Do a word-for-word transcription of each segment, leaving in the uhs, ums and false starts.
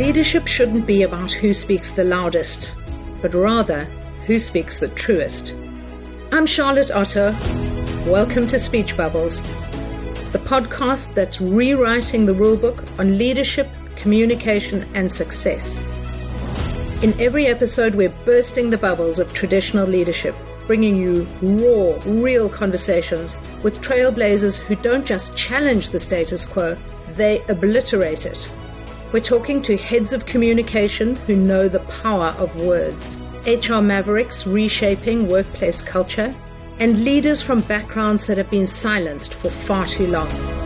Leadership shouldn't be about who speaks the loudest, but rather who speaks the truest. I'm Charlotte Otto. Welcome to Speech Bubbles, the podcast that's rewriting the rulebook on leadership, communication, and success. In every episode, we're bursting the bubbles of traditional leadership, bringing you raw, real conversations with trailblazers who don't just challenge the status quo, they obliterate it. We're talking to heads of communication who know the power of words, H R mavericks reshaping workplace culture, and leaders from backgrounds that have been silenced for far too long.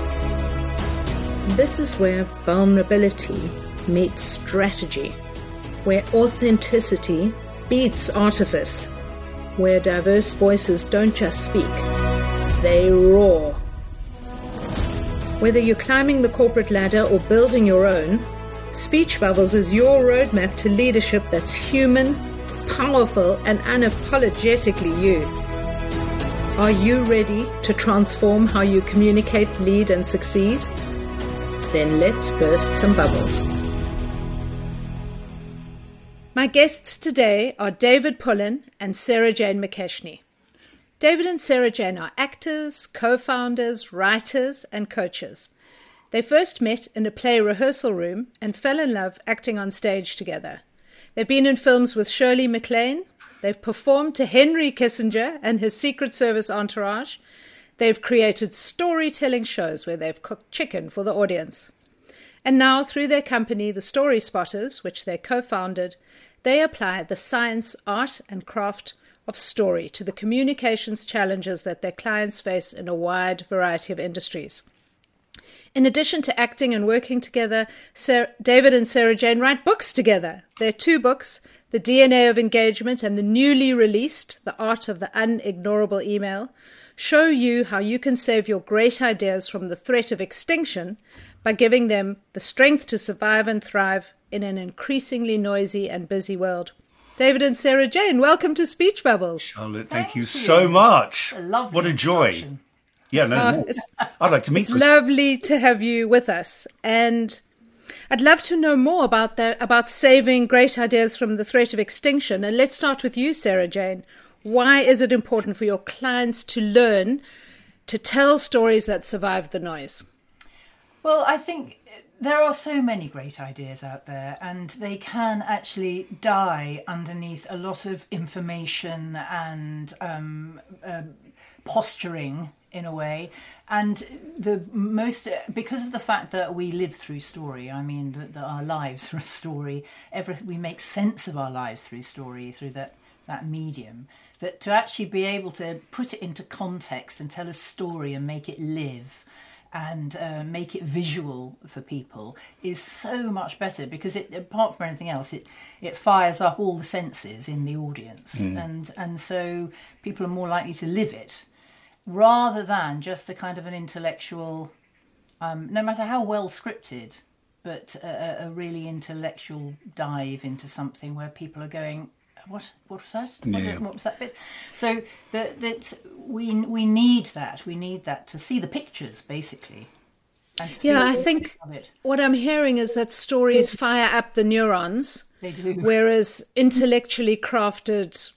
This is where vulnerability meets strategy, where authenticity beats artifice, where diverse voices don't just speak, they roar. Whether you're climbing the corporate ladder or building your own, Speech Bubbles is your roadmap to leadership that's human, powerful, and unapologetically you. Are you ready to transform how you communicate, lead, and succeed? Then let's burst some bubbles. My guests today are David Pullen and Sarah Jane McKechnie. David and Sarah Jane are actors, co-founders, writers, and coaches. They first met in a play rehearsal room and fell in love acting on stage together. They've been in films with Shirley MacLaine. They've performed to Henry Kissinger and his Secret Service entourage. They've created storytelling shows where they've cooked chicken for the audience. And now, through their company, The Story Spotters, which they co-founded, they apply the science, art, and craft of story to the communications challenges that their clients face in a wide variety of industries. In addition to acting and working together, Sarah, David and Sarah Jane write books together. Their two books, The D N A of Engagement and the newly released The Art of the Unignorable Email, show you how you can save your great ideas from the threat of extinction by giving them the strength to survive and thrive in an increasingly noisy and busy world. David and Sarah Jane, welcome to Speech Bubbles. Charlotte, thank, thank you, you so much. A lovely what a joy. Yeah, no, uh, no. I'd like to meet It's you. lovely to have you with us. And I'd love to know more about that, about saving great ideas from the threat of extinction. And let's start with you, Sarah Jane. Why is it important for your clients to learn to tell stories that survive the noise? Well, I think there are so many great ideas out there, and they can actually die underneath a lot of information and um, uh, posturing in a way. And the most, because of the fact that we live through story, I mean, that, that our lives are a story, everything, we make sense of our lives through story, through that, that medium, that to actually be able to put it into context and tell a story and make it live and uh, make it visual for people is so much better, because it, apart from anything else, it it fires up all the senses in the audience, mm. and and so people are more likely to live it rather than just a kind of an intellectual, um, no matter how well scripted, but a, a really intellectual dive into something where people are going, What what was that? What, yeah. what was that bit? So that that we we need that. We need that to see the pictures, basically. And yeah, I think what I'm hearing is that stories fire up the neurons. They do. Whereas intellectually crafted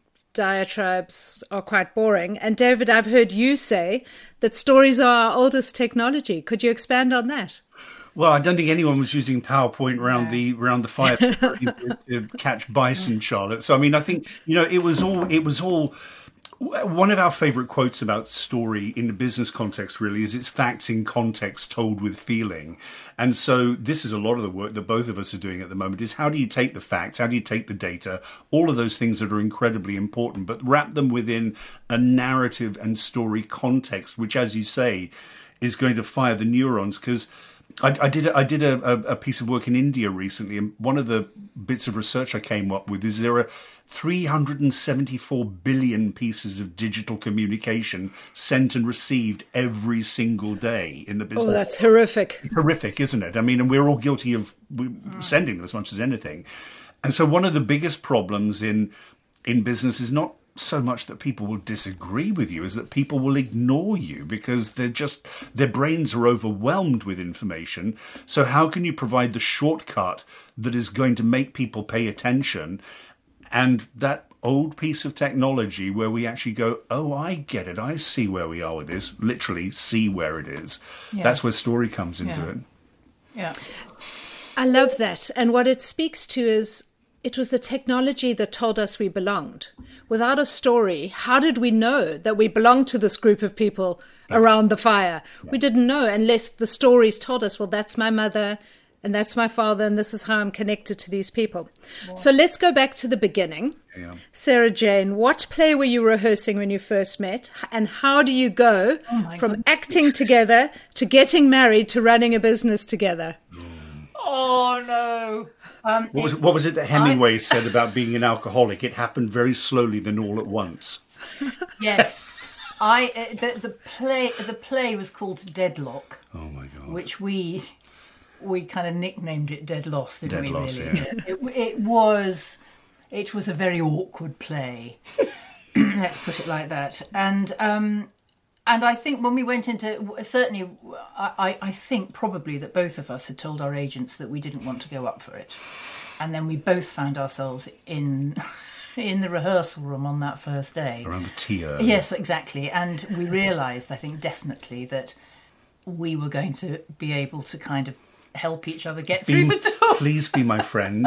diatribes are quite boring. And David, I've heard you say that stories are our oldest technology. Could you expand on that? Well, I don't think anyone was using PowerPoint around yeah. the around the fire to, to catch bison, Charlotte. So, I mean, I think, you know, it was all it was all. One of our favourite quotes about story in the business context really is it's facts in context told with feeling. And so this is a lot of the work that both of us are doing at the moment, is how do you take the facts, how do you take the data, all of those things that are incredibly important, but wrap them within a narrative and story context, which, as you say, is going to fire the neurons. Because I, I did I did a, a piece of work in India recently, and one of the bits of research I came up with is there are three hundred seventy-four billion pieces of digital communication sent and received every single day in the business. Oh, that's horrific. It's horrific, isn't it? I mean, and we're all guilty of sending them as much as anything. And so one of the biggest problems in in business is not so much that people will disagree with you, is that people will ignore you because they're just, their brains are overwhelmed with information. So how can you provide the shortcut that is going to make people pay attention? And that old piece of technology where we actually go, oh, I get it, I see where we are with this, literally see where it is. Yeah. That's where story comes into yeah. it. Yeah. I love that. And what it speaks to is, it was the technology that told us we belonged. Without a story, how did we know that we belonged to this group of people yeah. around the fire? Yeah. We didn't know unless the stories told us, well, that's my mother and that's my father and this is how I'm connected to these people. Wow. So let's go back to the beginning. Yeah. Sarah Jane, what play were you rehearsing when you first met? And how do you go oh from goodness. acting together to getting married to running a business together? Oh, no. Um, what, was it, what was it that Hemingway I... said about being an alcoholic? It happened very slowly, then all at once. Yes, I uh, the the play the play was called Deadlock. Oh my God! Which we we kind of nicknamed it Dead Loss, didn't Dead we? Loss, really, yeah. it, it was it was a very awkward play. Let's put it like that. And um, and I think when we went into certainly, I, I think probably that both of us had told our agents that we didn't want to go up for it, and then we both found ourselves in in the rehearsal room on that first day around the tier. Yes, exactly, and we realised, I think, definitely that we were going to be able to kind of help each other get be, through the door. Please be my friend.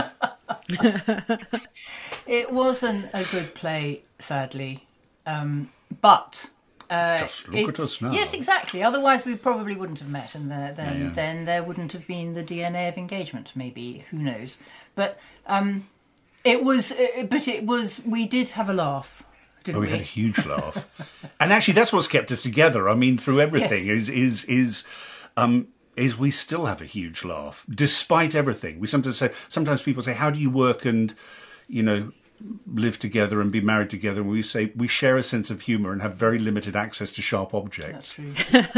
It wasn't a good play, sadly, um, but. Uh, Just look it, at us now. Yes, exactly. Otherwise, we probably wouldn't have met, and the, then yeah, yeah. then there wouldn't have been the D N A of engagement. Maybe, who knows? But um, it was. Uh, but it was. We did have a laugh, didn't oh, we? we had a huge laugh, and actually, that's what's kept us together. I mean, through everything, yes. is is is. Um, is we still have a huge laugh despite everything. We sometimes say. Sometimes people say, "How do you work?" and you know. live together and be married together, and we say we share a sense of humour and have very limited access to sharp objects. That's true.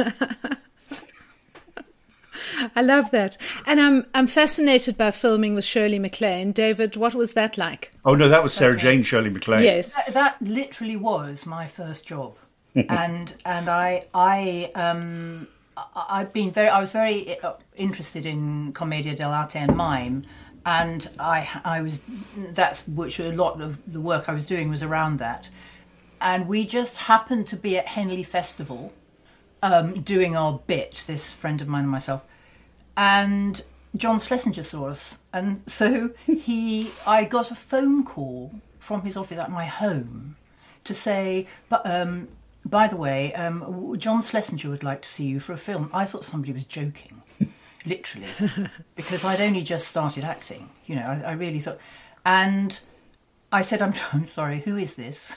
I love that. And I'm I'm fascinated by filming with Shirley MacLaine. David, what was that like? Oh no, that was Sarah That's Jane, right. Shirley MacLaine. Yes. That, that literally was my first job. and and I I um I've been very I was very interested in commedia dell'arte and mime. And I, I was, that's which a lot of the work I was doing was around that. And we just happened to be at Henley Festival um, doing our bit, this friend of mine and myself. And John Schlesinger saw us. And so he, I got a phone call from his office at my home to say, but, um, by the way, um, John Schlesinger would like to see you for a film. I thought somebody was joking. Literally, because I'd only just started acting, you know, I, I really thought, and I said, I'm, I'm sorry, who is this?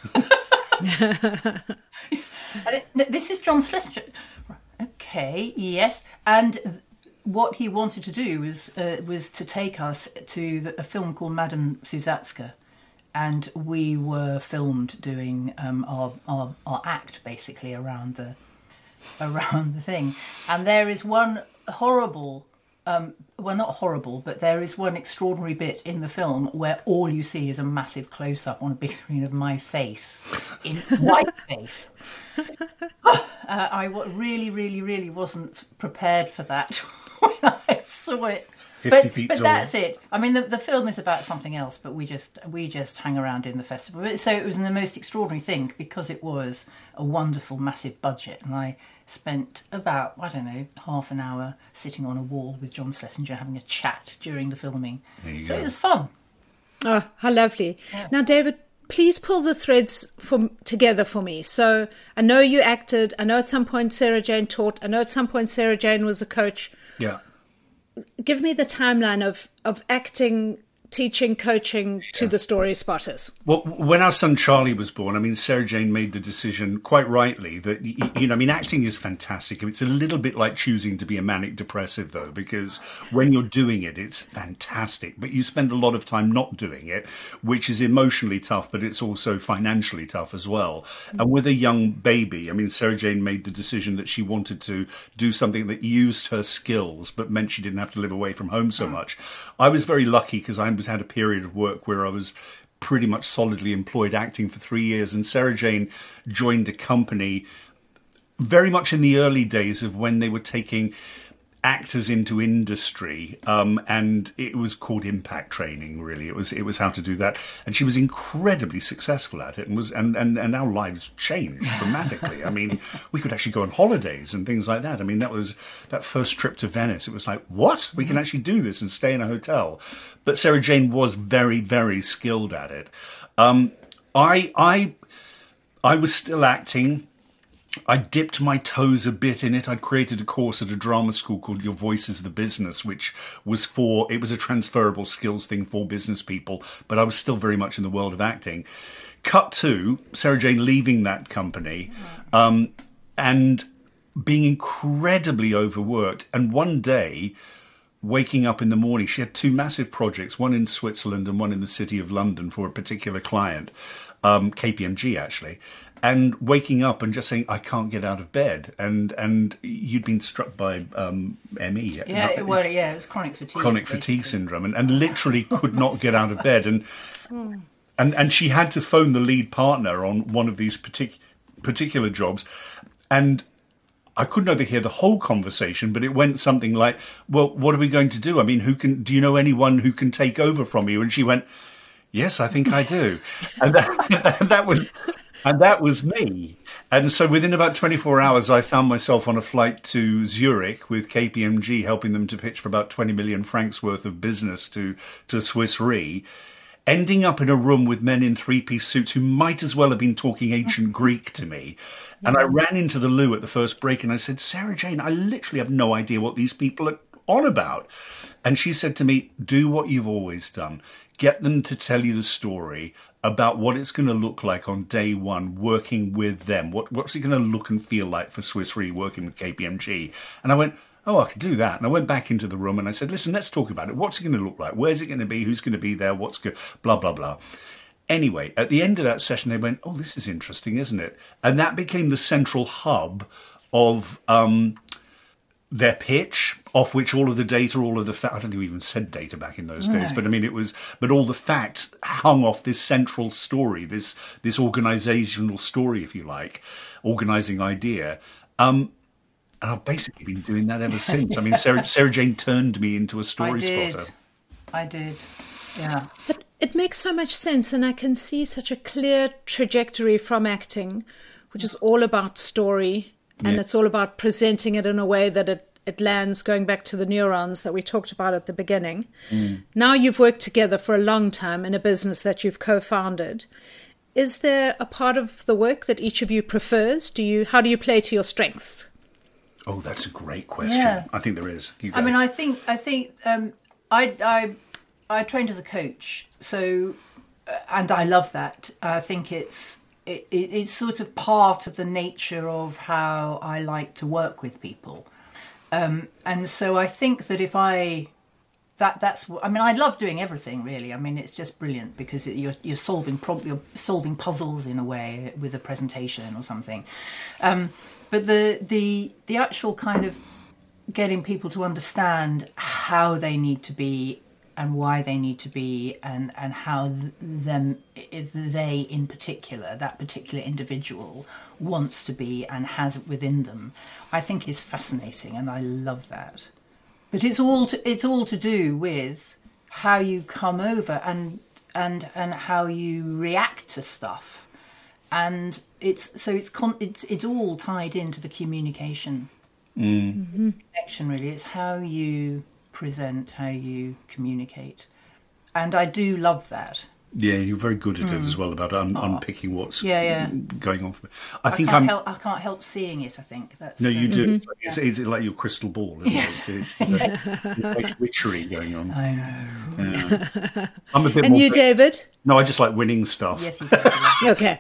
and it, this is John Schlesinger. Okay, yes, and what he wanted to do was uh, was to take us to the, a film called Madame Susatska, and we were filmed doing um, our, our our act basically around the around the thing, and there is one. horrible um well not horrible but there is one extraordinary bit in the film where all you see is a massive close-up on a big screen of my face in white face. uh, I really really really wasn't prepared for that when I saw it. fifty but, feet but tall. That's it. I mean, the, the film is about something else, but we just we just hang around in the festival. So it was the most extraordinary thing because it was a wonderful, massive budget, and I spent about I don't know half an hour sitting on a wall with John Schlesinger having a chat during the filming. There you so go. It was fun. Oh, how lovely! Yeah. Now, David, please pull the threads for, together for me. So I know you acted. I know at some point Sarah Jane taught. I know at some point Sarah Jane was a coach. Yeah. Give me the timeline of, of acting, teaching, coaching to yeah. the Story Spotters. Well, when our son Charlie was born, I mean, Sarah Jane made the decision quite rightly that, you know, I mean, acting is fantastic. It's a little bit like choosing to be a manic depressive, though, because when you're doing it, it's fantastic. But you spend a lot of time not doing it, which is emotionally tough, but it's also financially tough as well. And with a young baby, I mean, Sarah Jane made the decision that she wanted to do something that used her skills, but meant she didn't have to live away from home so much. I was very lucky because I was had a period of work where I was pretty much solidly employed acting for three years. And Sarah Jane joined a company very much in the early days of when they were taking actors into industry, um, and it was called impact training. Really, it was it was how to do that, and she was incredibly successful at it, and was and and, and our lives changed dramatically. I mean, we could actually go on holidays and things like that. I mean, that was that first trip to Venice. It was like, what? We can actually do this and stay in a hotel. But Sarah Jane was very, very skilled at it. Um, I I I was still acting. I dipped my toes a bit in it. I'd created a course at a drama school called Your Voice is the Business, which was for, it was a transferable skills thing for business people, but I was still very much in the world of acting. Cut to Sarah Jane leaving that company um, and being incredibly overworked. And one day, waking up in the morning, she had two massive projects, one in Switzerland and one in the city of London for a particular client, um, K P M G actually. And waking up and just saying, I can't get out of bed. And and you'd been struck by um, M E. Yeah, it, well, yeah, it was chronic fatigue. Chronic basically. fatigue syndrome. And, and literally could not get out of bed. And, and and she had to phone the lead partner on one of these partic- particular jobs. And I couldn't overhear the whole conversation, but it went something like, well, what are we going to do? I mean, who can? Do you know anyone who can take over from you? And she went, yes, I think I do. And that, and that was... And that was me. And so within about twenty-four hours, I found myself on a flight to Zurich with K P M G, helping them to pitch for about twenty million francs worth of business to, to Swiss Re, ending up in a room with men in three-piece suits who might as well have been talking ancient Greek to me. And I ran into the loo at the first break and I said, Sarah Jane, I literally have no idea what these people are on about. And she said to me, do what you've always done. Get them to tell you the story about what it's going to look like on day one working with them. What, what's it going to look and feel like for Swiss Re working with K P M G? And I went, oh, I could do that. And I went back into the room and I said, listen, let's talk about it. What's it going to look like? Where's it going to be? Who's going to be there? What's good? Blah, blah, blah. Anyway, at the end of that session, they went, oh, this is interesting, isn't it? And that became the central hub of um, their pitch, off which all of the data, all of the facts, I don't think we even said data back in those days, no. but I mean, it was, but all the facts hung off this central story, this this organizational story, if you like, organizing idea. Um, and I've basically been doing that ever since. I mean, Sarah, Sarah Jane turned me into a story I did. spotter. I did, yeah. But it makes so much sense, and I can see such a clear trajectory from acting, which is all about story, and yeah. it's all about presenting it in a way that it It lands, going back to the neurons that we talked about at the beginning. Mm. Now you've worked together for a long time in a business that you've co-founded. Is there a part of the work that each of you prefers? Do you? How do you play to your strengths? Oh, that's a great question. Yeah. I think there is. I mean, I think I think um, I, I I trained as a coach, so uh, and I love that. I think it's it, it, it's sort of part of the nature of how I like to work with people. Um, and so I think that if I, that that's, I mean, I love doing everything really. I mean, it's just brilliant because it, you're you're solving prob- you're solving puzzles in a way with a presentation or something. Um, but the the the actual kind of getting people to understand how they need to be and why they need to be, and and how them they in particular, that particular individual wants to be and has it within them, I think is fascinating, and I love that. But it's all to, it's all to do with how you come over and and and how you react to stuff, and it's so it's con- it's it's all tied into the communication mm. mm-hmm. connection. Really, it's how you present, how you communicate, and I do love that. Yeah, you're very good at mm. it as well, about un- oh. unpicking what's yeah, yeah. going on. I, I think can't I'm. Help, I can't help seeing it. I think that's no, you um, do. Mm-hmm. It's, yeah. it's like your crystal ball, isn't yes. it? It's, it's, it's witchery going on. I know. Yeah. I'm a bit. And more you, David? No, I just like winning stuff. Yes, you do. Okay.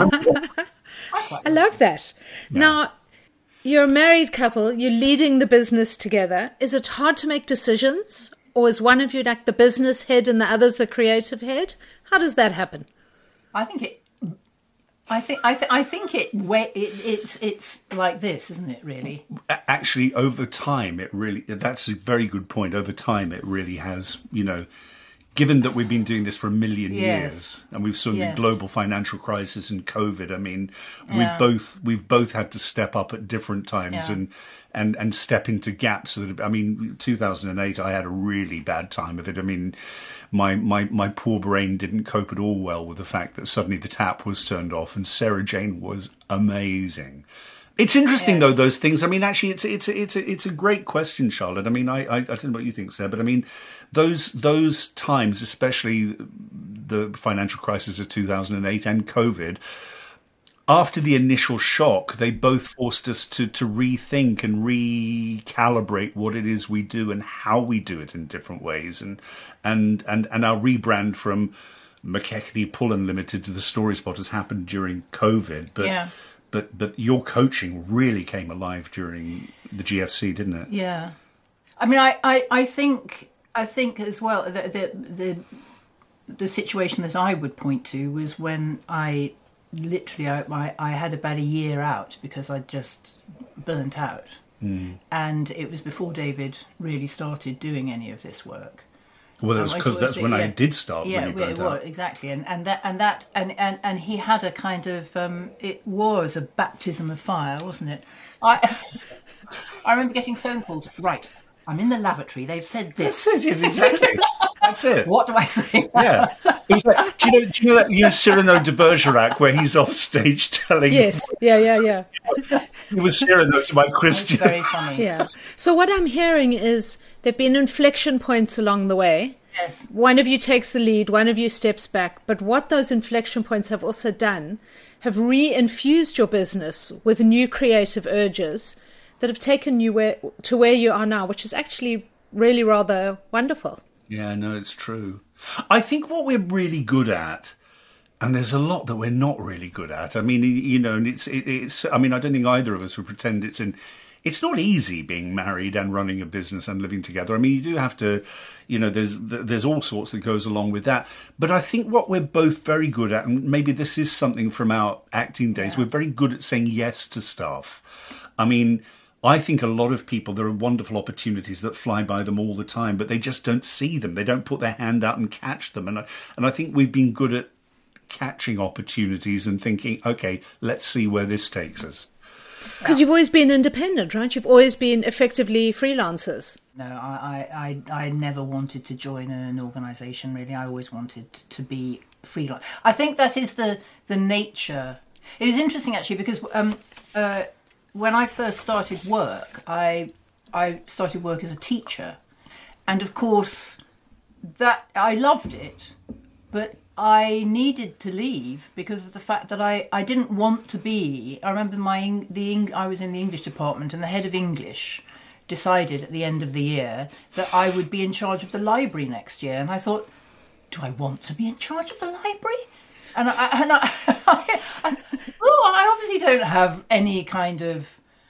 I love that. Yeah. Now, you're a married couple. You're leading the business together. Is it hard to make decisions? Or is one of you like the business head and the other's the creative head? How does that happen? I think it. I think. I, th- I think it, it. It's. It's like this, isn't it? Really. Actually, over time, it really. That's a very good point. Over time, it really has. You know, given that we've been doing this for a million Yes. years, and we've seen Yes. the global financial crisis and COVID, I mean, we've Yeah. both we've both had to step up at different times Yeah. and and and step into gaps. That I mean, two thousand eight, I had a really bad time of it. I mean, my my my poor brain didn't cope at all well with the fact that suddenly the tap was turned off, and Sarah Jane was amazing. It's interesting, Yes. though, those things. I mean, actually, it's it's it's a, it's a great question, Charlotte. I mean, I, I I don't know what you think, Sarah, but I mean, those those times, especially the financial crisis of two thousand eight and COVID, after the initial shock, they both forced us to to rethink and recalibrate what it is we do and how we do it in different ways, and and and and our rebrand from McKechnie Pullen Limited to the Story Spot has happened during COVID, but. Yeah. But but your coaching really came alive during the G F C, didn't it? Yeah, I mean, I, I, I think I think as well the, the the the situation that I would point to was when I literally I I, I had about a year out because I just burnt out, mm. and it was before David really started doing any of this work. Well, that's Um, because it that's was- when I yeah. did start. Yeah, when you well, burnt it was out. exactly, and and that and that and, and and he had a kind of um, it was a baptism of fire, wasn't it? I I remember getting phone calls. Right, I'm in the lavatory. They've said this. That's it. Yes, exactly. That's it. What do I say? Yeah. It was like, do you know? Do you know that? You know Cyrano de Bergerac, where he's off stage telling. Yes, yeah, yeah, yeah. It was Cyrano to my It's Christian. very funny. Yeah. So what I'm hearing is there've been inflection points along the way. Yes. One of you takes the lead, one of you steps back. But what those inflection points have also done have re-infused your business with new creative urges that have taken you where, to where you are now, which is actually really rather wonderful. Yeah, no, it's true. I think what we're really good at, and there's a lot that we're not really good at. I mean, you know, and it's it, it's. I mean, I don't think either of us would pretend it's in. It's not easy being married and running a business and living together. I mean, you do have to, you know, there's there's all sorts that goes along with that. But I think what we're both very good at, and maybe this is something from our acting days, Yeah. we're very good at saying yes to stuff. I mean, I think a lot of people, there are wonderful opportunities that fly by them all the time, but they just don't see them. They don't put their hand out and catch them. And I, and I think we've been good at catching opportunities and thinking, okay, let's see where this takes us. Because you've always been independent, right? You've always been effectively freelancers. No, I, I, I, I never wanted to join an organisation, really. I always wanted to be freelance. I think that is the, the nature. It was interesting, actually, because um, uh, when I first started work, I, I started work as a teacher. And, of course, that I loved it, but I needed to leave because of the fact that I, I didn't want to be. I remember my Eng- the Eng- I was in the English department, and the head of English decided at the end of the year that I would be in charge of the library next year, and I thought, do I want to be in charge of the library? And I, and I, I, I oh, I obviously don't have any kind of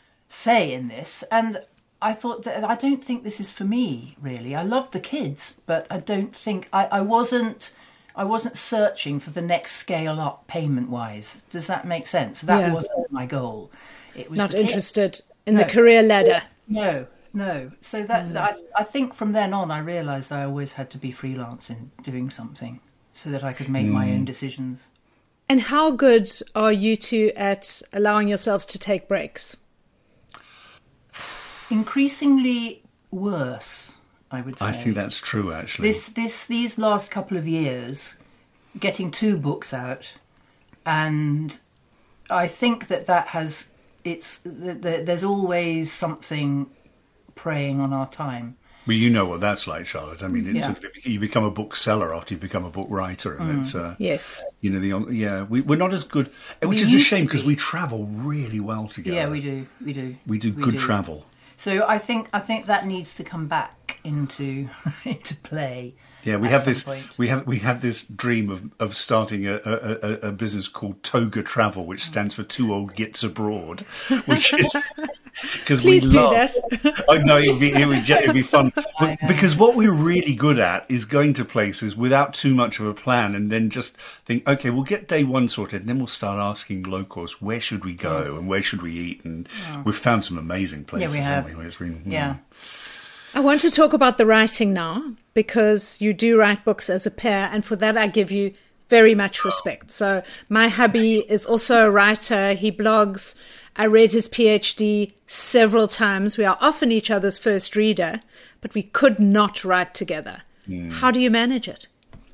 say in this, and I thought that I don't think this is for me, really. I love the kids, but I don't think I, I wasn't. I wasn't searching for the next scale up payment wise. Does that make sense? That Yeah. wasn't my goal. It was Not the kids. interested in No. the career ladder. No, no. So that I, I think from then on, I realised I always had to be freelance in doing something so that I could make my own decisions. And how good are you two at allowing yourselves to take breaks? Increasingly worse, I would say. I think that's true, actually. This, this, these last couple of years, getting two books out, and I think that that has, it's, th- th- there's always something preying on our time. Well, you know what that's like, Charlotte. I mean, it's Yeah. sort of, you become a bookseller after you become a book writer, and it's uh, Yes. you know the yeah we we're not as good, which We is a used shame to because be. we travel really well together. Yeah, we do, we do. We do good travel. So I think I think that needs to come back into into play. Yeah, we at have some this. point. We have we have this dream of, of starting a, a, a, a business called Toga Travel, which stands for Two Old Gits Abroad, which is because we Please do love. that. I know it'd be, it would, ju- it'd be fun But- because what we're really good at is going to places without too much of a plan, and then just think, okay, we'll get day one sorted, and then we'll start asking locals where should we go and where should we eat, and we've found some amazing places. have. Haven't we? It's been, Yeah. I want to talk about the writing now, because you do write books as a pair, and for that I give you very much respect. So my hubby is also a writer. He blogs. I read his PhD several times. We are often each other's first reader, but we could not write together. Mm. How do you manage it?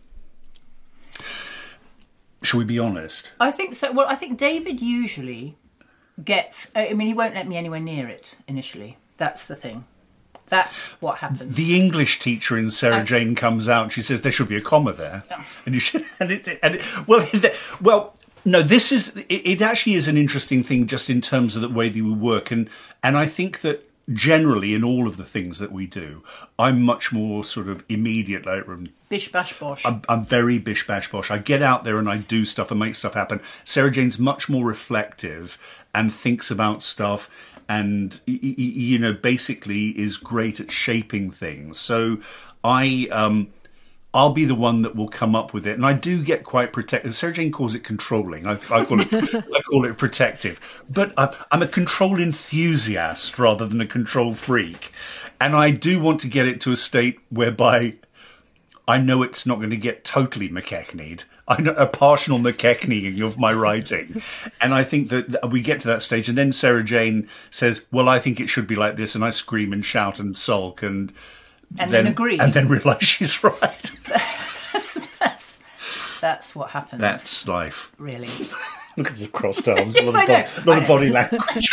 Shall we be honest? I think so. Well, I think David usually gets... I mean, he won't let me anywhere near it initially. That's the thing. That's what happens. The English teacher in Sarah Jane comes out and she says there should be a comma there, yeah. and you should. And it, and it, well, well, no. This is it, it. Actually, is an interesting thing just in terms of the way that we work, and and I think that generally in all of the things that we do, I'm much more sort of immediate. Like, bish bash bosh. I'm, I'm very bish bash bosh. I get out there and I do stuff and make stuff happen. Sarah Jane's much more reflective and thinks about stuff. And, you know, basically is great at shaping things. So I, um, I'll be the one that will come up with it. And I do get quite protective. Sarah Jane calls it controlling. I, I, call, it, I call it protective. But I, I'm a control enthusiast rather than a control freak. And I do want to get it to a state whereby I know it's not going to get totally McKechnie'd. I know a partial McKechnieing of my writing. And I think that we get to that stage. And then Sarah Jane says, well, I think it should be like this. And I scream and shout and sulk and, and then, then agree. And then realise she's right. that's, that's, that's what happens. That's life. Really. Look at the crossed arms. A Yes, lot, I of, bo- lot of body language.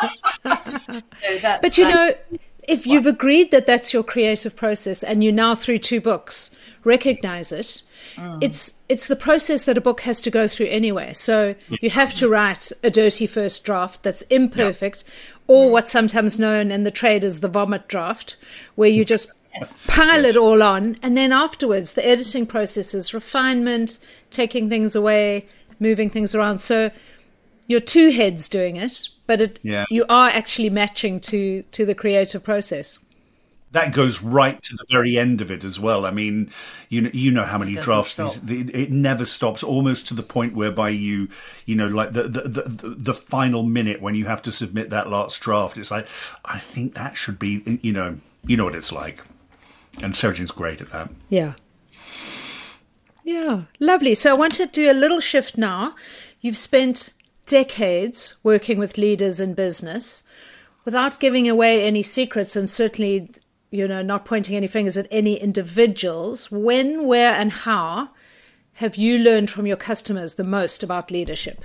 No, that's, but you I, know, if you've agreed that that's your creative process and you now, through two books, recognise it, Mm. It's it's the process that a book has to go through anyway. So you have to write a dirty first draft that's imperfect, yep. or what's sometimes known in the trade as the vomit draft, where you just yes. pile yes. it all on. And then afterwards, the editing process is refinement, taking things away, moving things around. So you're two heads doing it, but it, yeah. you are actually matching to, to the creative process. That goes right to the very end of it as well. I mean, you know, you know how many drafts these, it, it never stops, almost to the point whereby you, you know, like the, the the the final minute when you have to submit that last draft, it's like, I think that should be, you know, you know what it's like. And Sarah Jane's great at that. Yeah. Yeah, lovely. So I want to do a little shift now. You've spent decades working with leaders in business without giving away any secrets, and certainly, you know, not pointing any fingers at any individuals. When, where, and how have you learned from your customers the most about leadership?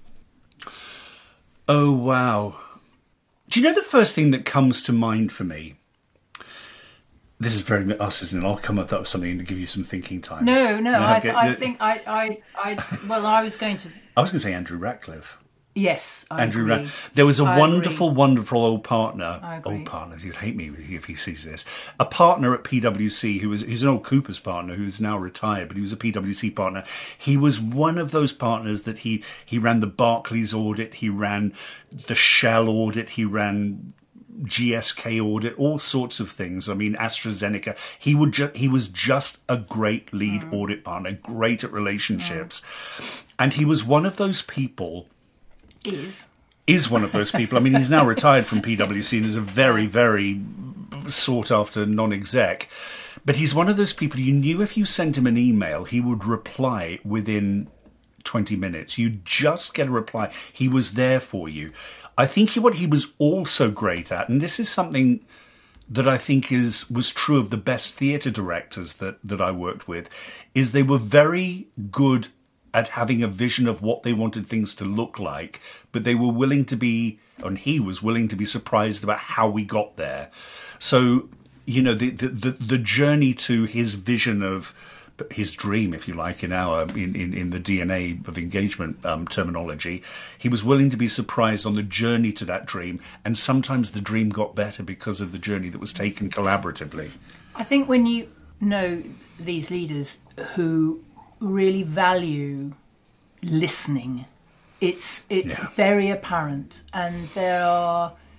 Oh, wow. Do you know the first thing that comes to mind for me? This is very us, isn't it? I'll come up with something to give you some thinking time. No, no, I, okay. I think I, I, I, well, I was going to... I was going to say Andrew Ratcliffe. Yes, I Andrew agree. Ra- there was a I wonderful, agree. wonderful old partner. I agree. Old partner, you'd hate me if he sees this. A partner at P W C who was he's an old Cooper's partner who's now retired, but he was a P W C partner. He was one of those partners that he he ran the Barclays audit, he ran the Shell audit, he ran G S K audit, all sorts of things. I mean, AstraZeneca. He would ju- he was just a great lead mm. audit partner, great at relationships, mm. and he was one of those people. Is. Is one of those people. I mean, he's now retired from P W C and is a very, very sought-after non-exec. But he's one of those people you knew if you sent him an email, he would reply within twenty minutes. You just get a reply. He was there for you. I think he, what he was also great at, and this is something that I think is was true of the best theatre directors that, that I worked with, is they were very good at having a vision of what they wanted things to look like, but they were willing to be, and he was willing to be surprised about how we got there. So, you know, the the, the, the journey to his vision of his dream, if you like, in our in, in, in the D N A of engagement um, terminology, he was willing to be surprised on the journey to that dream, and sometimes the dream got better because of the journey that was taken collaboratively. I think when you know these leaders who really value listening, it's it's yeah. very apparent, and there are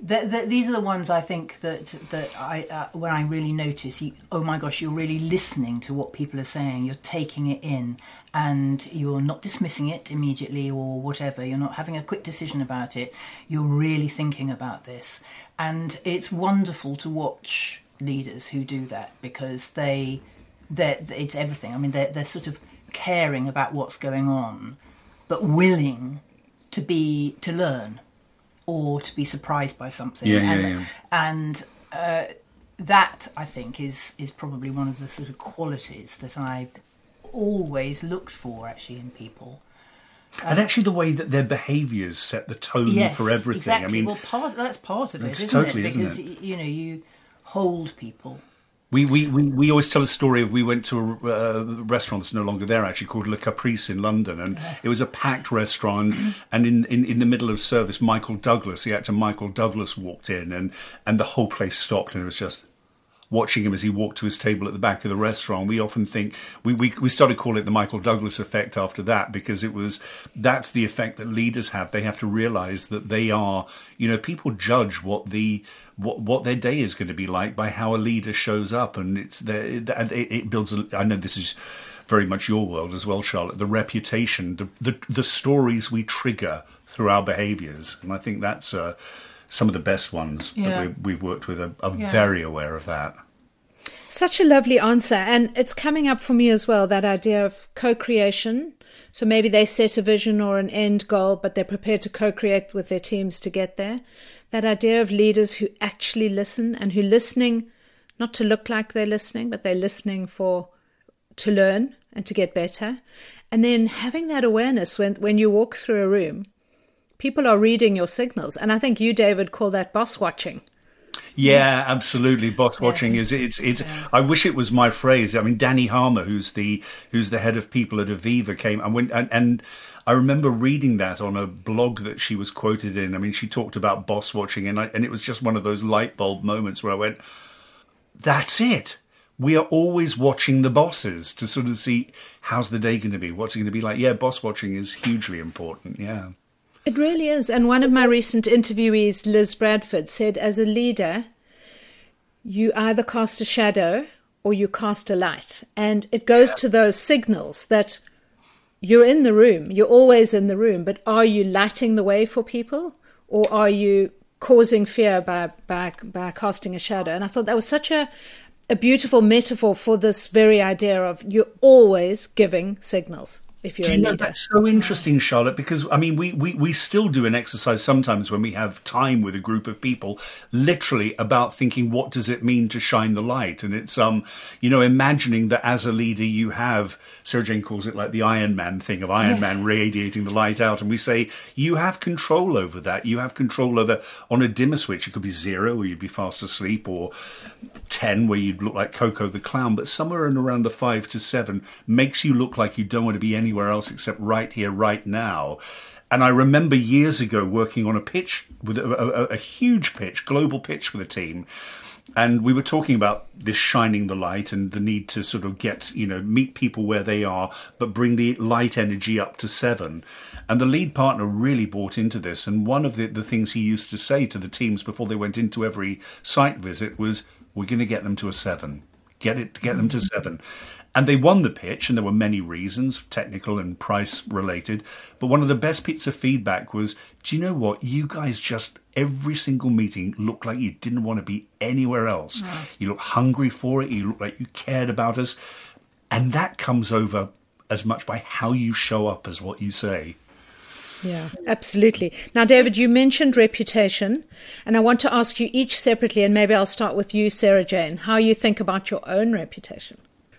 the, the, these are the ones I think that that I uh, when I really notice. You, oh my gosh, you're really listening to what people are saying. You're taking it in, and you're not dismissing it immediately or whatever. You're not having a quick decision about it. You're really thinking about this, and it's wonderful to watch leaders who do that, because they, they it's everything. I mean, they're they're sort of caring about what's going on, but willing to be to learn. Or to be surprised by something, yeah, and, yeah, yeah. and uh, that I think is is probably one of the sort of qualities that I've always looked for, actually, in people. And actually, the way that their behaviours set the tone Yes, for everything. exactly. I mean, well, part that's part of it, it's isn't totally, it? isn't Because it? you know, you hold people. We, we, we, we always tell a story of we went to a uh, restaurant that's no longer there, actually, called Le Caprice in London, and it was a packed restaurant, and in, in, in the middle of service, Michael Douglas, the actor Michael Douglas, walked in, and, and the whole place stopped, and it was just watching him as he walked to his table at the back of the restaurant. We often think, we, we, we started calling it the Michael Douglas effect after that, because it was, that's the effect that leaders have. They have to realise that they are, you know, people judge what the, what, what their day is going to be like by how a leader shows up. And it's the, and it, it builds, a, I know this is very much your world as well, Charlotte, the reputation, the, the, the stories we trigger through our behaviours. And I think that's, uh, some of the best ones Yeah. that we, we've worked with are, are Yeah. very aware of that. Such a lovely answer. And it's coming up for me as well, that idea of co-creation. So maybe they set a vision or an end goal, but they're prepared to co-create with their teams to get there. That idea of leaders who actually listen, and who listening, not to look like they're listening, but they're listening for, to learn and to get better. And then having that awareness when, when you walk through a room, people are reading your signals. And I think you, David, call that boss watching. Yeah, Yes. absolutely. Boss watching is it's it's. Yeah. I wish it was my phrase. I mean, Danny Harmer, who's the who's the head of people at Aviva, came and went and, and I remember reading that on a blog that she was quoted in. I mean, she talked about boss watching, and I, and it was just one of those light bulb moments where I went, "That's it. We are always watching the bosses to sort of see how's the day going to be, what's it going to be like." Yeah, boss watching is hugely important. Yeah. It really is. And one of my recent interviewees, Liz Bradford, said, as a leader, you either cast a shadow or you cast a light. And it goes Yeah. to those signals that you're in the room, you're always in the room, but are you lighting the way for people, or are you causing fear by, by, by casting a shadow? And I thought that was such a, a beautiful metaphor for this very idea of you're always giving signals. If you're Do a you know, leader. that's so interesting, Charlotte, because, I mean, we, we, we still do an exercise sometimes when we have time with a group of people, literally about thinking, what does it mean to shine the light? And it's, um, you know, imagining that as a leader you have, Sarah Jane calls it like the Iron Man thing of Iron Yes. Man radiating the light out. And we say, you have control over that. You have control over, on a dimmer switch, it could be zero where you'd be fast asleep, or ten where you'd look like Coco the Clown. But somewhere in around the five to seven makes you look like you don't want to be anywhere else except right here, right now. And I remember years ago working on a pitch with a, a, a huge pitch, global pitch with a team. And we were talking about this shining the light and the need to sort of get, you know, meet people where they are, but bring the light energy up to seven. And the lead partner really bought into this. And one of the, the things he used to say to the teams before they went into every site visit was, we're going to get them to a seven. Get it, get them to seven. And they won the pitch, and there were many reasons, technical and price related. But one of the best bits of feedback was, do you know what? You guys just, every single meeting looked like you didn't want to be anywhere else. No. You looked hungry for it. You looked like you cared about us. And that comes over as much by how you show up as what you say. Yeah, absolutely. Now, David, you mentioned reputation, and I want to ask you each separately, and maybe I'll start with you, Sarah Jane, how you think about your own reputation.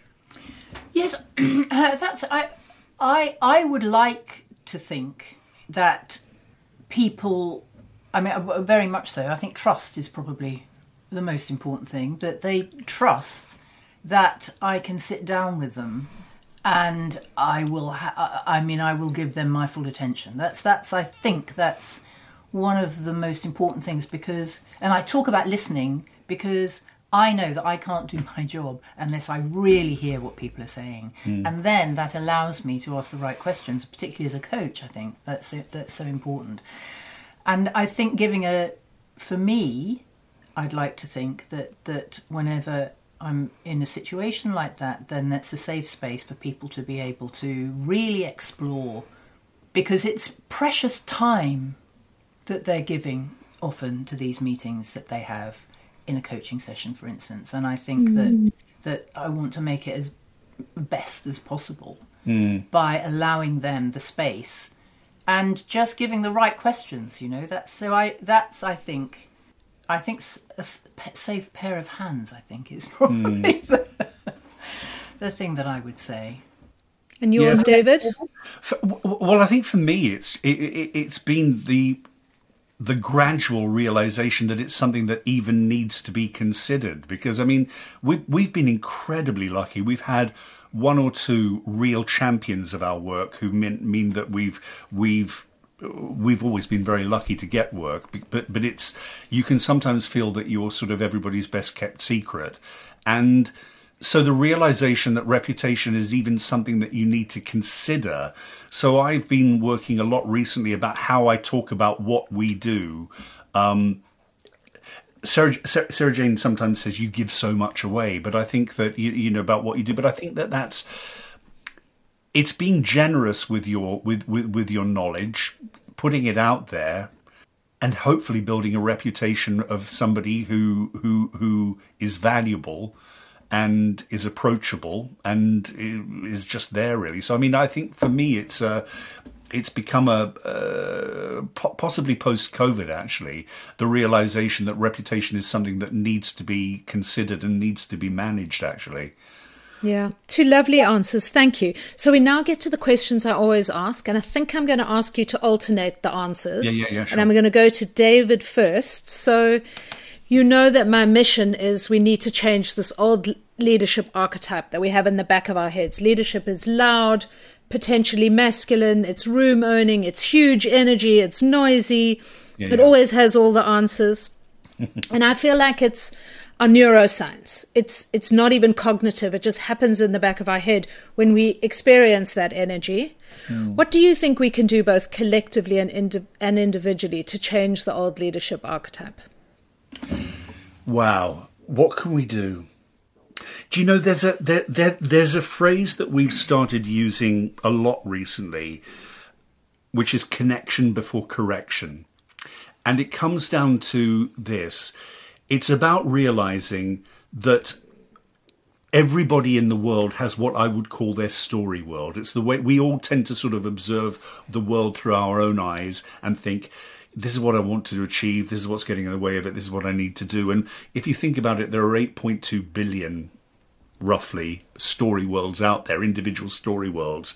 Yes, uh, that's I, I, I would like to think that people, I mean, uh, very much so. I think trust is probably the most important thing. That they trust that I can sit down with them, and I will. Ha- I mean, I will give them my full attention. That's that's. I think that's one of the most important things, because, and I talk about listening because I know that I can't do my job unless I really hear what people are saying. Mm. And then that allows me to ask the right questions, particularly as a coach. I think that's so, that's so important. And I think giving a for me, I'd like to think that, that whenever I'm in a situation like that, then that's a safe space for people to be able to really explore, because it's precious time that they're giving often to these meetings that they have in a coaching session, for instance. And I think mm. that that I want to make it as best as possible mm. by allowing them the space and just giving the right questions. You know, that's so I that's I think I think a safe pair of hands, I think, is probably mm. the, the thing that I would say. And yours, yeah. David? For, well, I think for me, it's it, it, it's been the the gradual realization that it's something that even needs to be considered. Because, I mean, we, we've been incredibly lucky. We've had one or two real champions of our work who mean, mean that we've we've we've always been very lucky to get work. But but it's you can sometimes feel that you're sort of everybody's best kept secret. And so the realization that reputation is even something that you need to consider. So I've been working a lot recently about how I talk about what we do. Um, Sarah, Sarah, Sarah Jane sometimes says you give so much away, but I think that, you, you know, about what you do, but I think that that's, it's being generous with your, with, with, with your knowledge, putting it out there, and hopefully building a reputation of somebody who, who, who is valuable and is approachable and is just there, really. So, I mean, I think for me, it's uh, it's become a uh, possibly post-COVID, actually, the realization that reputation is something that needs to be considered and needs to be managed, actually. Yeah, two lovely answers. Thank you. So we now get to the questions I always ask, and I think I'm going to ask you to alternate the answers. Yeah, yeah, yeah, sure. And I'm going to go to David first. So you know that my mission is we need to change this old leadership archetype that we have in the back of our heads. Leadership is loud, potentially masculine, it's room owning, it's huge energy, it's noisy, yeah, it yeah. always has all the answers. And I feel like it's our neuroscience. It's it's not even cognitive. It just happens in the back of our head when we experience that energy. Mm. What do you think we can do both collectively and, indi- and individually to change the old leadership archetype? Wow. What can we do? Do you know there's a there, there there's a phrase that we've started using a lot recently, which is connection before correction. And it comes down to this. It's about realizing that everybody in the world has what I would call their story world. It's the way we all tend to sort of observe the world through our own eyes and think, this is what I want to achieve, this is what's getting in the way of it, this is what I need to do. And if you think about it, there are eight point two billion, roughly, story worlds out there, individual story worlds.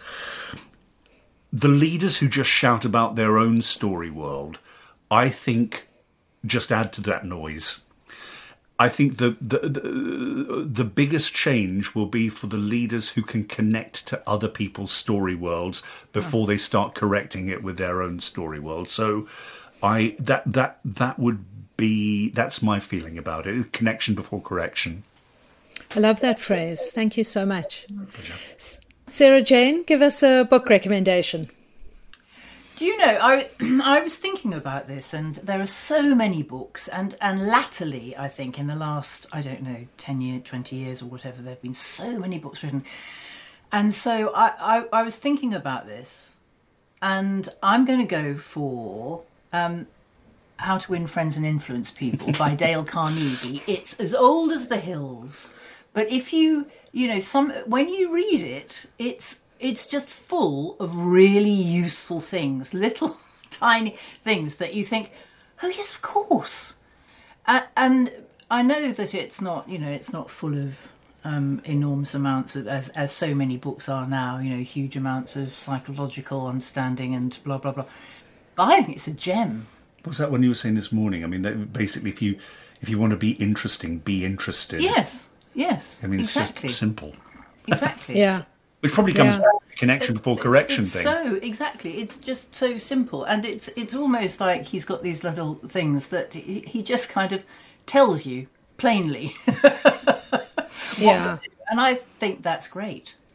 The leaders who just shout about their own story world, I think, just add to that noise. I think the, the the the biggest change will be for the leaders who can connect to other people's story worlds before they start correcting it with their own story world. So I that that that would be that's my feeling about it. Connection before correction. I love that phrase. Thank you so much. Sarah Jane, give us a book recommendation. Do you know, I I was thinking about this, and there are so many books, and, and latterly, I think, in the last, I don't know, ten years, twenty years or whatever, there have been so many books written. And so I, I, I was thinking about this, and I'm going to go for um, How to Win Friends and Influence People by Dale Carnegie. It's as old as the hills, but if you, you know, some when you read it, it's It's just full of really useful things, little tiny things that you think, oh, yes, of course. Uh, and I know that it's not, you know, it's not full of um, enormous amounts of, as, as so many books are now, you know, huge amounts of psychological understanding and blah, blah, blah. But I think it's a gem. What was that one you were saying this morning? I mean, that basically, if you if you want to be interesting, be interested. Yes, yes, I mean, it's exactly. just simple. Exactly. Yeah. Which probably comes Yeah. back to the connection before It's- correction it's thing. So exactly, it's just so simple, and it's it's almost like he's got these little things that he, he just kind of tells you plainly. Yeah. And I think that's great.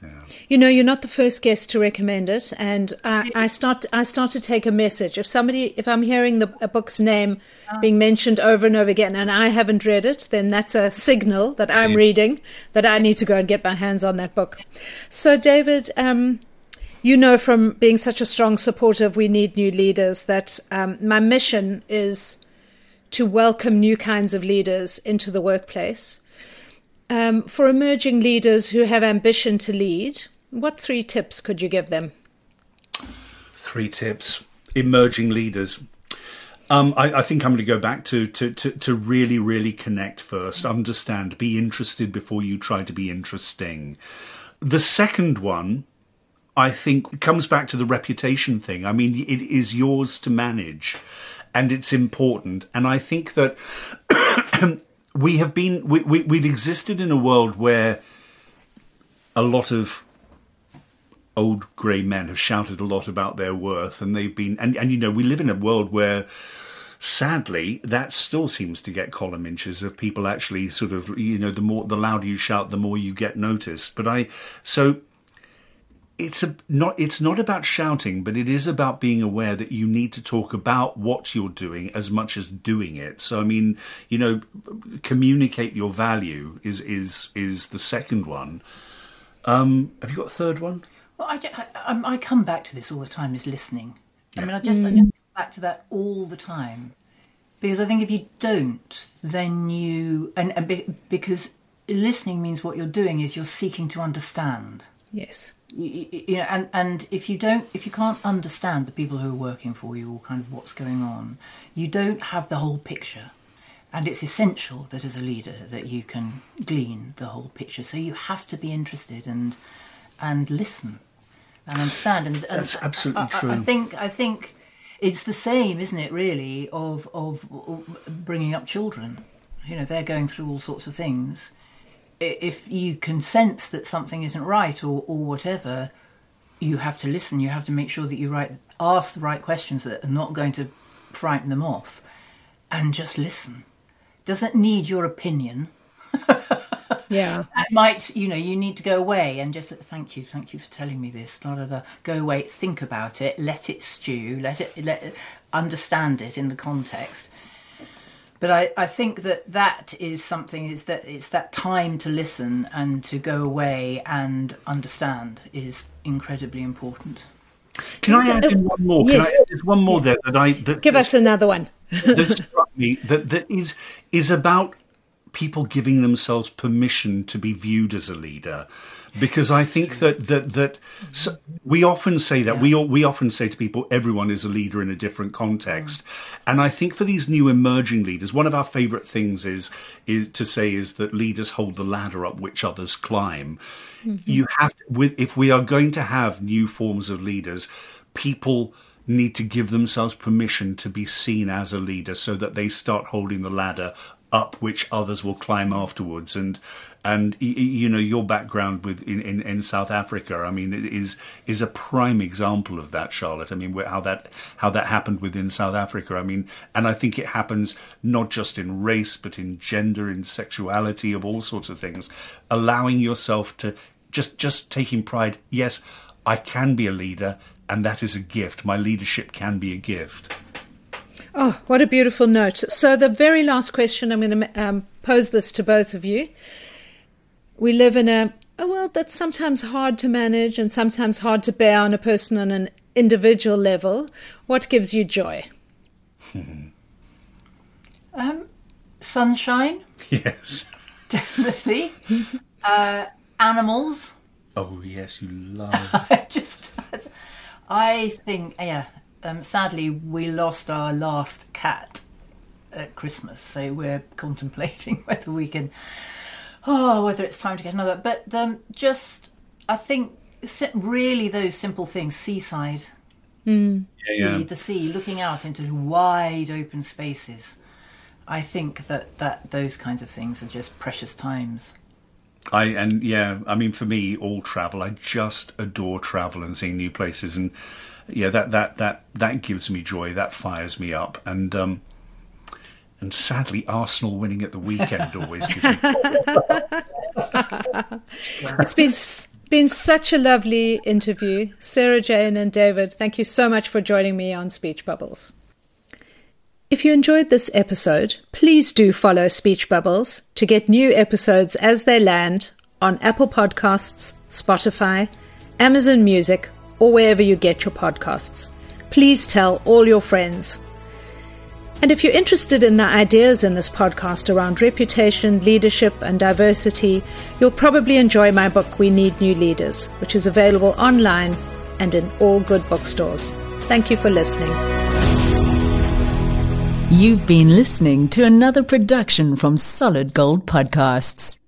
Yeah. You know, you're not the first guest to recommend it, and I, I start I start to take a message. If somebody, if I'm hearing the a book's name being mentioned over and over again, and I haven't read it, then that's a signal that I'm reading, that I need to go and get my hands on that book. So, David, um, you know from being such a strong supporter of We Need New Leaders that um, my mission is to welcome new kinds of leaders into the workplace. Um, for emerging leaders who have ambition to lead, what three tips could you give them? Three tips. Emerging leaders. Um, I, I think I'm going to go back to, to, to, to really, really connect first. Understand, be interested before you try to be interesting. The second one, I think, comes back to the reputation thing. I mean, it is yours to manage, and it's important. And I think that we have been, we, we, we've existed in a world where a lot of old grey men have shouted a lot about their worth, and they've been, and, and you know, we live in a world where, sadly, that still seems to get column inches of people actually sort of, you know, the more, the louder you shout, the more you get noticed. But I, so it's a, not, it's not about shouting, but it is about being aware that you need to talk about what you're doing as much as doing it. So, I mean, you know, communicate your value is, is, is the second one. Um, have you got a third one? Well, I, I, I come back to this all the time, is listening. Yeah. I mean, I just, mm. I just come back to that all the time. Because I think if you don't, then you... And, and be, because listening means what you're doing is you're seeking to understand. Yes. You, you know, and, and if you don't, if you can't understand the people who are working for you or kind of what's going on, you don't have the whole picture. And it's essential that as a leader that you can glean the whole picture. So you have to be interested and and listen and understand. And, and that's absolutely I, true. I, I think I think it's the same, isn't it? Really, of of bringing up children. You know, they're going through all sorts of things. If you can sense that something isn't right or or whatever, you have to listen. You have to make sure that you right ask the right questions that are not going to frighten them off, and just listen. Doesn't need your opinion. Yeah. It might, you know, you need to go away and just thank you, thank you for telling me this. Blah, blah, blah. Go away, think about it, let it stew, let it, let it, understand it in the context. But I, I think that that is something. Is that it's that time to listen and to go away and understand is incredibly important. Can I add in one more? Can Yes. I add just one more there that I that, Give us another one. that struck me that that is is about people giving themselves permission to be viewed as a leader, because I think that that that so we often say that we we often say to people everyone is a leader in a different context, and I think for these new emerging leaders, one of our favourite things is is to say is that leaders hold the ladder up which others climb. Mm-hmm. You have to, with if we are going to have new forms of leaders, people need to give themselves permission to be seen as a leader so that they start holding the ladder up which others will climb afterwards. And and you know, your background with in, in, in South Africa, I mean, it is is a prime example of that, Charlotte. I mean, how that how that happened within South Africa. I mean, and I think it happens not just in race, but in gender, in sexuality, of all sorts of things. Allowing yourself to just just taking pride. Yes, I can be a leader, and that is a gift. My leadership can be a gift. Oh, what a beautiful note. So the very last question, I'm going to um, pose this to both of you. We live in a, a world that's sometimes hard to manage and sometimes hard to bear on a person on an individual level. What gives you joy? um, sunshine. Yes. Definitely. uh, animals. Oh, yes, you love. I just, I think, yeah. Um, sadly, we lost our last cat at Christmas, so we're contemplating whether we can, oh, whether it's time to get another. But um, just, I think, really those simple things, seaside, mm. sea, yeah, yeah. the sea, looking out into wide open spaces. I think that, that those kinds of things are just precious times. I and yeah, I mean, for me, all travel. I just adore travel and seeing new places, and yeah, that that that that gives me joy. That fires me up, and um, and sadly, Arsenal winning at the weekend always gives me. It's been Been such a lovely interview. Sarah Jane and David, thank you so much for joining me on Speech Bubbles. If you enjoyed this episode, please do follow Speech Bubbles to get new episodes as they land on Apple Podcasts, Spotify, Amazon Music, or wherever you get your podcasts. Please tell all your friends. And if you're interested in the ideas in this podcast around reputation, leadership, and diversity, you'll probably enjoy my book, We Need New Leaders, which is available online and in all good bookstores. Thank you for listening. You've been listening to another production from Solid Gold Podcasts.